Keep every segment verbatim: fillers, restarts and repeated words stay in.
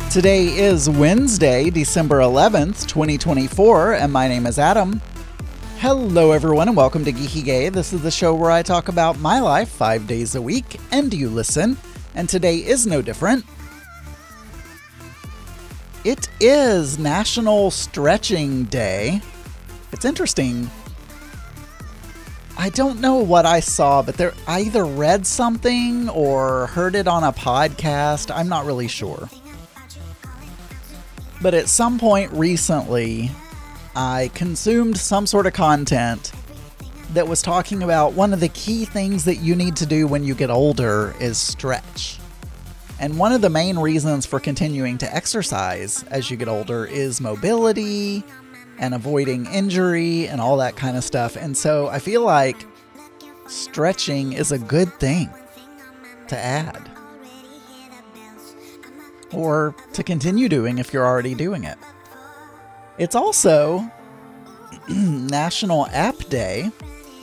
Today is Wednesday, December eleventh, twenty twenty-four, and my name is Adam. Hello everyone and welcome to Geeky Gay. This is the show where I talk about my life five days a week, and you listen, and today is no different. It is National Stretching Day. It's interesting. I don't know what I saw, but there I either read something or heard it on a podcast. I'm not really sure. But at some point recently, I consumed some sort of content that was talking about one of the key things that you need to do when you get older is stretch. And one of the main reasons for continuing to exercise as you get older is mobility and avoiding injury and all that kind of stuff. And so I feel like stretching is a good thing to add. Or to continue doing if you're already doing it. It's also National App Day.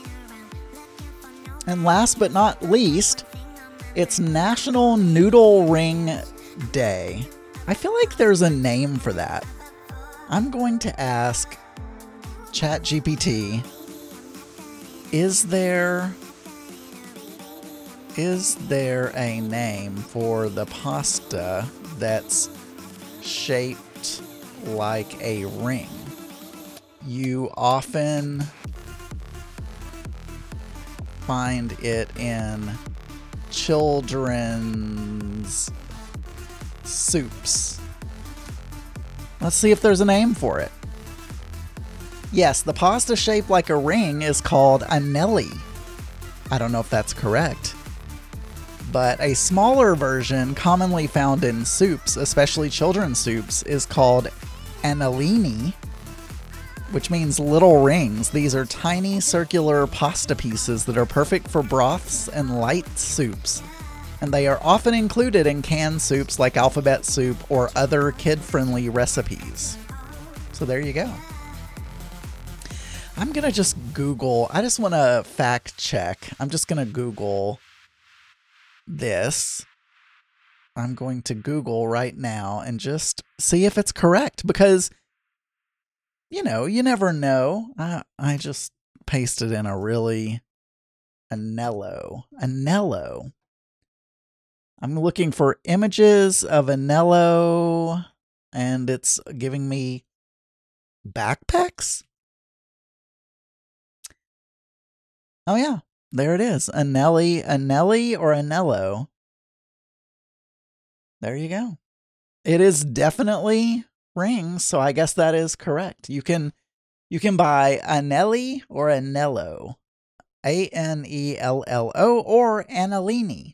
And last but not least, it's National Noodle Ring Day. I feel like there's a name for that. I'm going to ask ChatGPT, is there is there a name for the pasta that's shaped like a ring? You often find it in children's soups. Let's see if there's a name for it. Yes, the pasta shaped like a ring is called annelli. I don't know if that's correct. But a smaller version commonly found in soups, especially children's soups, is called annellini, which means little rings. These are tiny circular pasta pieces that are perfect for broths and light soups. And they are often included in canned soups like alphabet soup or other kid-friendly recipes. So there you go. I'm going to just Google, I just want to fact check. I'm just going to Google this. I'm going to Google right now and just see if it's correct because, you know, you never know. I, I just pasted in a really Anello. Anello. I'm looking for images of Anello and it's giving me backpacks. Oh yeah. There it is. Annelli, Annelli or Anello. There you go. It is definitely rings, so I guess that is correct. You can you can buy Annelli or Anello. A N E L L O or Annellini.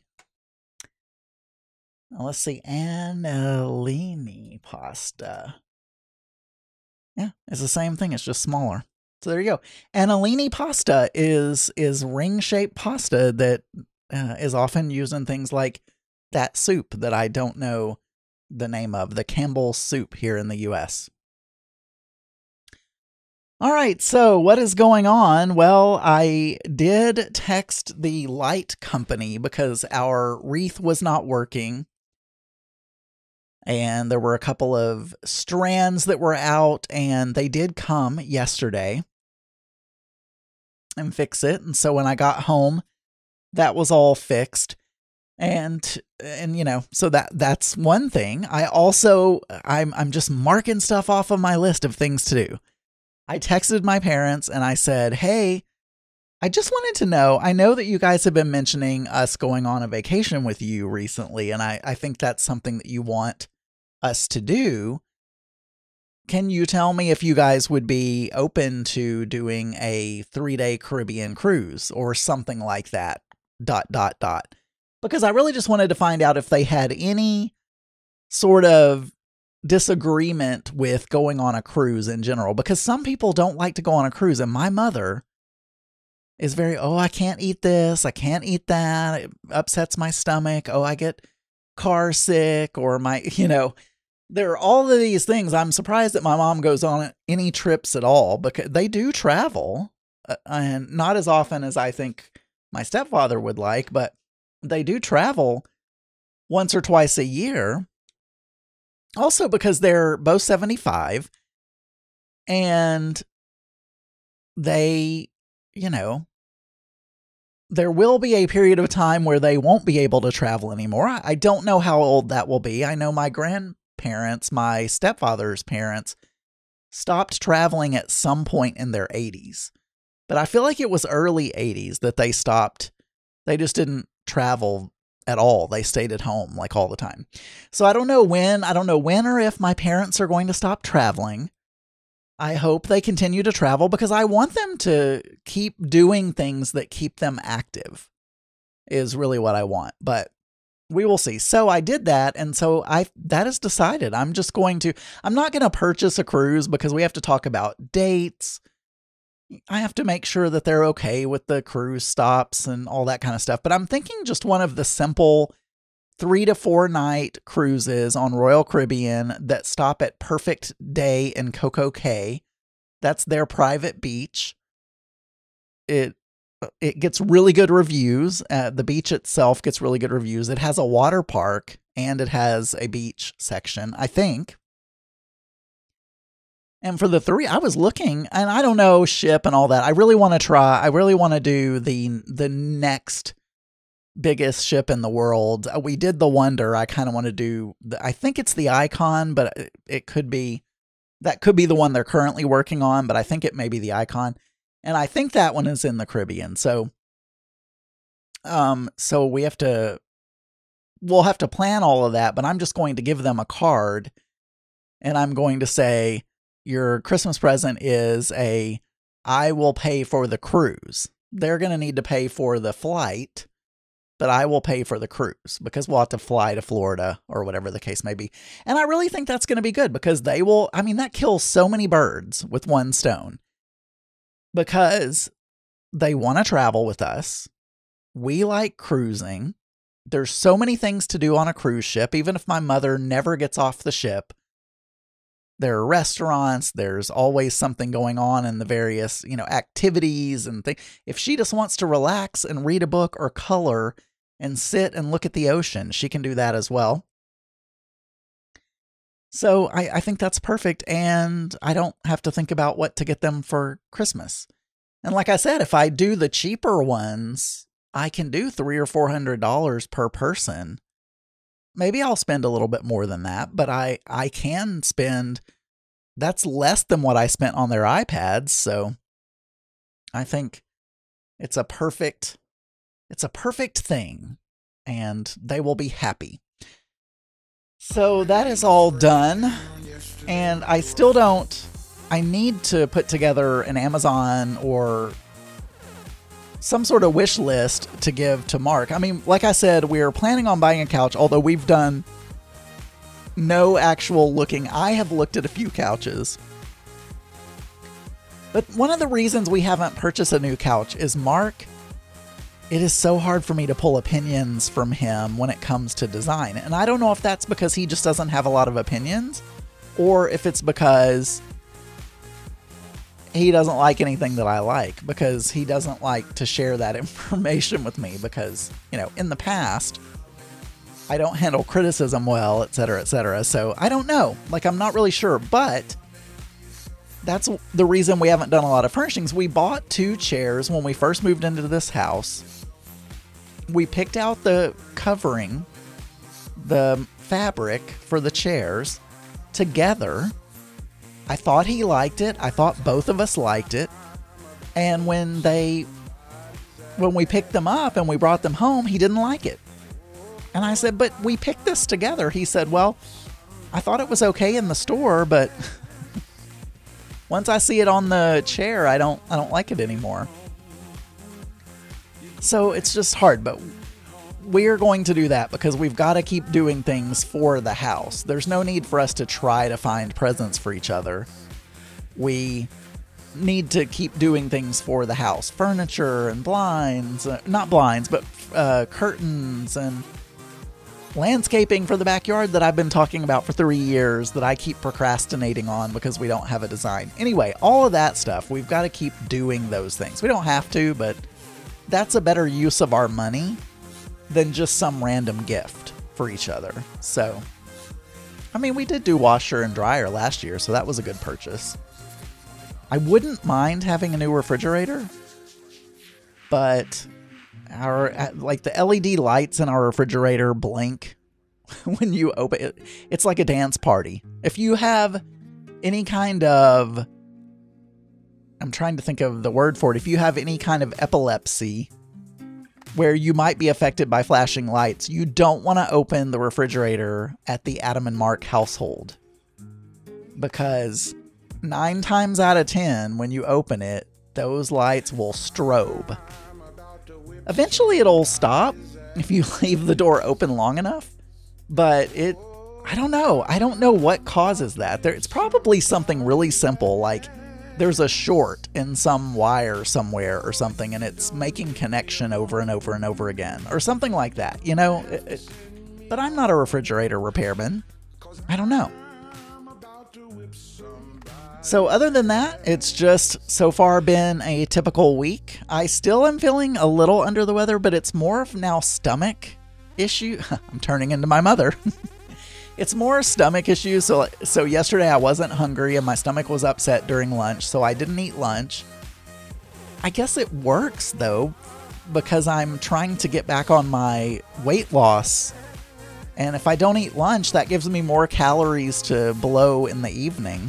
Now let's see. Annellini pasta. Yeah, it's the same thing. It's just smaller. So there you go. Annellini pasta is is ring-shaped pasta that uh, is often used in things like that soup that I don't know the name of, the Campbell's soup here in the U S. All right, so what is going on? Well, I did text the light company because our wreath was not working. And there were a couple of strands that were out, and they did come yesterday and fix it. And so when I got home, that was all fixed. And, and, you know, so that, that's one thing. I also, I'm, I'm just marking stuff off of my list of things to do. I texted my parents and I said, hey, I just wanted to know, I know that you guys have been mentioning us going on a vacation with you recently. And I, I think that's something that you want us to do. Can you tell me if you guys would be open to doing a three-day Caribbean cruise or something like that, dot, dot, dot. Because I really just wanted to find out if they had any sort of disagreement with going on a cruise in general. Because some people don't like to go on a cruise. And my mother is very, oh, I can't eat this. I can't eat that. It upsets my stomach. Oh, I get car sick or my, you know. There are all of these things. I'm surprised that my mom goes on any trips at all because they do travel uh, and not as often as I think my stepfather would like, but they do travel once or twice a year. Also because they're both seventy-five and they, you know, there will be a period of time where they won't be able to travel anymore. I don't know how old that will be. I know my grandparents, my stepfather's parents, stopped traveling at some point in their eighties. But I feel like it was early eighties that they stopped. They just didn't travel at all. They stayed at home like all the time. So I don't know when, I don't know when or if my parents are going to stop traveling. I hope they continue to travel because I want them to keep doing things that keep them active is really what I want. But we will see. So I did that. And so I, that is decided. I'm just going to, I'm not going to purchase a cruise because we have to talk about dates. I have to make sure that they're okay with the cruise stops and all that kind of stuff. But I'm thinking just one of the simple three to four night cruises on Royal Caribbean that stop at Perfect Day in Coco Cay. That's their private beach. It it gets really good reviews. Uh, the beach itself gets really good reviews. It has a water park and it has a beach section, I think. And for the three, I was looking, and I don't know ship and all that. I really want to try. I really want to do the the next biggest ship in the world. We did the Wonder. I kind of want to do. The, I think it's the Icon, but it, it could be that could be the one they're currently working on. But I think it may be the Icon, and I think that one is in the Caribbean. So, um, so we have to. We'll have to plan all of that. But I'm just going to give them a card, and I'm going to say, your Christmas present is a, I will pay for the cruise. They're going to need to pay for the flight, but I will pay for the cruise because we'll have to fly to Florida or whatever the case may be. And I really think that's going to be good because they will, I mean, that kills so many birds with one stone because they want to travel with us. We like cruising. There's so many things to do on a cruise ship. Even if my mother never gets off the ship, there are restaurants, there's always something going on in the various, you know, activities and things. If she just wants to relax and read a book or color and sit and look at the ocean, she can do that as well. So I, I think that's perfect. And I don't have to think about what to get them for Christmas. And like I said, if I do the cheaper ones, I can do three or four hundred dollars per person. Maybe I'll spend a little bit more than that, but I, I can spend, that's less than what I spent on their iPads. So I think it's a perfect, it's a perfect thing and they will be happy. So that is all done. And I still don't, I need to put together an Amazon or some sort of wish list to give to Mark. I mean, like I said, we're planning on buying a couch, although we've done no actual looking. I have looked at a few couches. But one of the reasons we haven't purchased a new couch is Mark, it is so hard for me to pull opinions from him when it comes to design. And I don't know if that's because he just doesn't have a lot of opinions or if it's because he doesn't like anything that I like because he doesn't like to share that information with me because, you know, in the past, I don't handle criticism well, et cetera, et cetera. So I don't know. Like, I'm not really sure, but that's the reason we haven't done a lot of furnishings. We bought two chairs when we first moved into this house. We picked out the covering, the fabric for the chairs together. I thought he liked it. I thought both of us liked it. And when they, when we picked them up and we brought them home, he didn't like it. And I said, but we picked this together. He said, well, I thought it was okay in the store, but once I see it on the chair, I don't, I don't like it anymore. So it's just hard, but we're going to do that because we've got to keep doing things for the house. There's no need for us to try to find presents for each other. We need to keep doing things for the house. Furniture and blinds, uh, not blinds, but uh, curtains and landscaping for the backyard that I've been talking about for three years that I keep procrastinating on because we don't have a design. Anyway, all of that stuff, we've got to keep doing those things. We don't have to, but that's a better use of our money than just some random gift for each other. So I mean, we did do washer and dryer last year, so that was a good purchase. I wouldn't mind having a new refrigerator, but our like the L E D lights in our refrigerator blink when you open it. It's like a dance party. If you have any kind of, I'm trying to think of the word for it. If you have any kind of epilepsy where you might be affected by flashing lights, you don't want to open the refrigerator at the Adam and Mark household, because nine times out of ten, when you open it, those lights will strobe. Eventually it'll stop if you leave the door open long enough, but it, I don't know. I don't know what causes that. There, it's probably something really simple, like there's a short in some wire somewhere or something, and it's making connection over and over and over again, or something like that, you know? It, it, but I'm not a refrigerator repairman. I don't know. So other than that, it's just so far been a typical week. I still am feeling a little under the weather, but it's more of now stomach issue. I'm turning into my mother. It's more a stomach issue. So, so yesterday I wasn't hungry and my stomach was upset during lunch, so I didn't eat lunch. I guess it works though, because I'm trying to get back on my weight loss. And if I don't eat lunch, that gives me more calories to blow in the evening.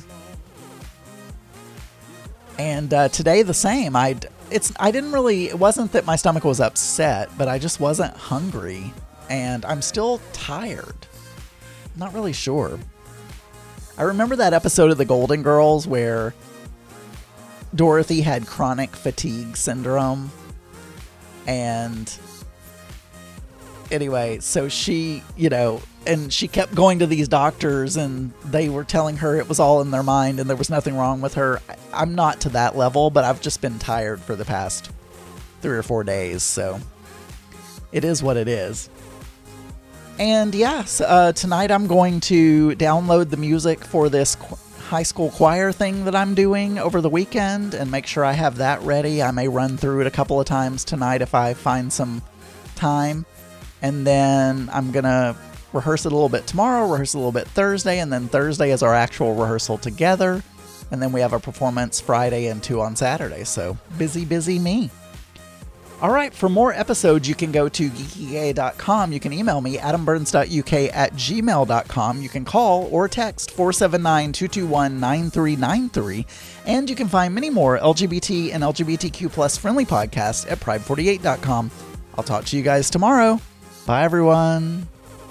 And uh, today the same. I it's I didn't really. It wasn't that my stomach was upset, but I just wasn't hungry, and I'm still tired. Not really sure. I remember that episode of The Golden Girls where Dorothy had chronic fatigue syndrome, and anyway, so she, you know, and she kept going to these doctors and they were telling her it was all in their mind and there was nothing wrong with her. I'm not to that level, but I've just been tired for the past three or four days, so it is what it is. And yes, uh, tonight I'm going to download the music for this qu- high school choir thing that I'm doing over the weekend and make sure I have that ready. I may run through it a couple of times tonight if I find some time. And then I'm going to rehearse it a little bit tomorrow, rehearse a little bit Thursday, and then Thursday is our actual rehearsal together. And then we have a performance Friday and two on Saturday. So busy, busy me. All right, for more episodes, you can go to geeky gay dot com. You can email me, adam burns dot u k at gmail dot com. You can call or text four seven nine, two two one, nine three nine three. And you can find many more L G B T and L G B T Q plus friendly podcasts at pride forty-eight dot com. I'll talk to you guys tomorrow. Bye, everyone.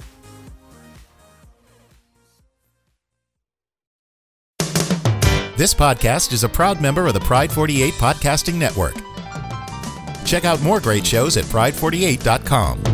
This podcast is a proud member of the Pride forty-eight Podcasting Network. Check out more great shows at pride forty-eight dot com.